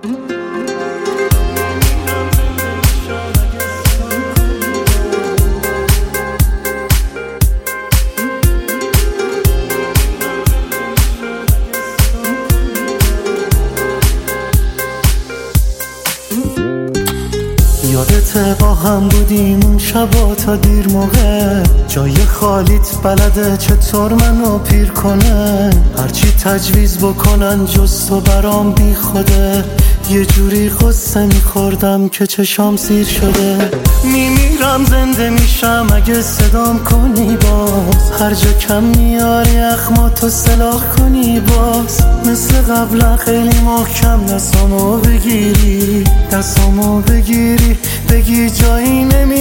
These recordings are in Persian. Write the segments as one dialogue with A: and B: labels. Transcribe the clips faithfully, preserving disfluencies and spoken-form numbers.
A: یادت با هم بودیم اون شبا تا دیر موقع، جای خالیت بلده چطور منو پیر کنه، هرچی تجویز بکنن جز تو برام بی خوده، یه جوری قصه میخوردم که چشام سیر شده. میمیرم زنده میشم اگه صدام کنی باز، هر جا کم میاری اخماتو سلاح کنی باز، مثل قبلا خیلی محکم دستامو بگیری، دستامو بگیری بگی جایی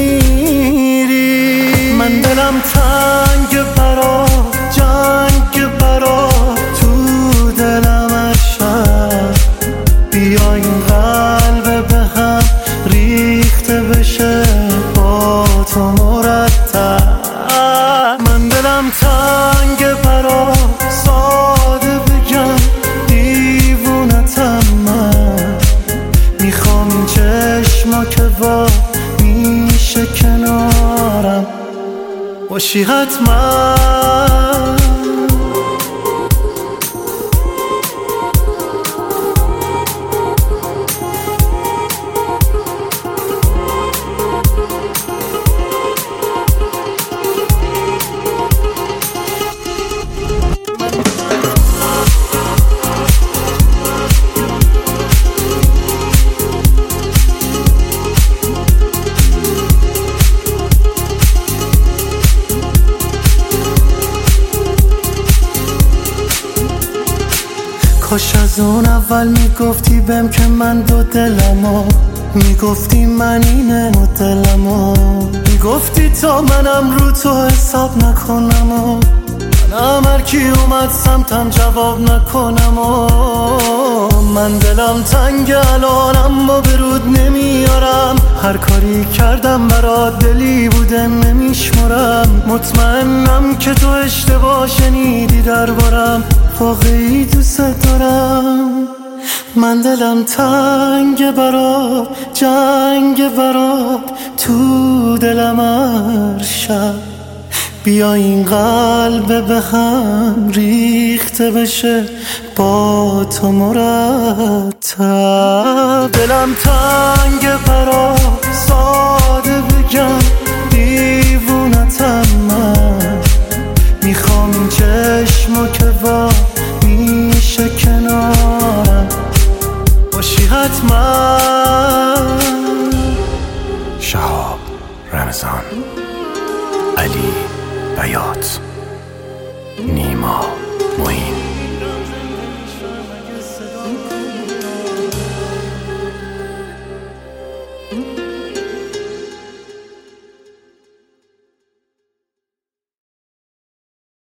A: نمیری. من دلم تنگ برا جنگ برا تو دلم عشق، بیا این قلب به هم ریخته بشه با تو مرتب. من دلم تنگ برا ساده بگم دیوونتم، من میخوام این چشما که با میشه کنارم باشی حتما. کاش از اون اول میگفتی بهم که من دو دلمو، میگفتی من اینه مدلمو، میگفتی تا منم رو تو حساب نکنم و منم هر کی اومد سمتم جواب نکنم و من دلم تنگ الانم و برود نمیارم، هر کاری کردم برات دلی بوده نمیشمرم، مطمئنم که تو اشتباه شنیدی دربارم، واقعی دوست دارم. من دلم تنگ برات جنگ برات تو دلم هر شب، بیا این قلب به هم ریخته بشه با تو مرتب. دلم تنگ برات ساده بگم دیوونتم، من میخوام این چشما که با میشه کنارم باشی حتما.
B: شهاب رمضان، علی بیات، نیما معین.